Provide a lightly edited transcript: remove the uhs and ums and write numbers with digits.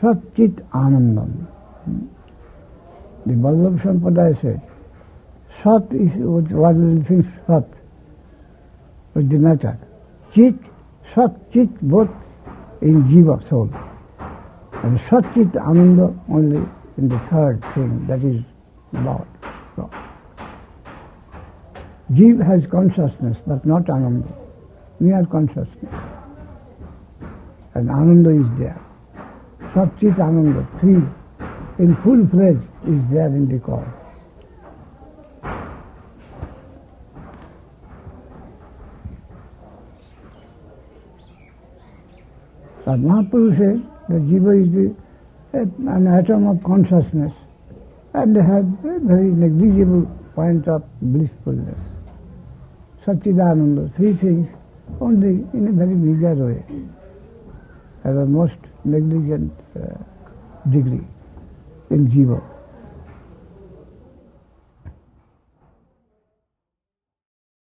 Sat Chit Anandam. The Vallabha Sampradaya said, Sat is what we think Sat, with the matter. Chit, Sat, Chit, both in Jiva, soul. And Sat Chit Ananda only in the third thing, that is Lord. God. Jiva has consciousness, but not Ananda. Mere consciousness. And Ananda is there. Sat Chit Ananda, three, in full fledged is there in the cause. But Mahaprabhu said that Jiva is an atom of consciousness and they have a very negligible point of blissfulness. Satchidananda, three things only in a very meager way, at a most negligent degree in Jiva.